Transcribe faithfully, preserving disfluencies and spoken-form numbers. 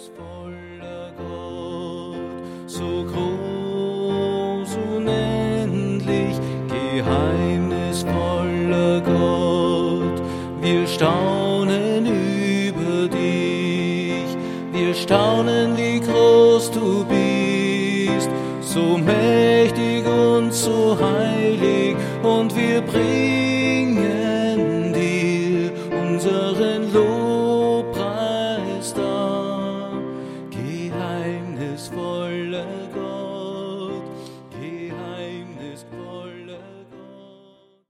Geheimnisvoller Gott, so groß, unendlich, geheimnisvoller Gott, wir staunen über dich, wir staunen, wie groß du bist, so mächtig und so heilig, und wir bringen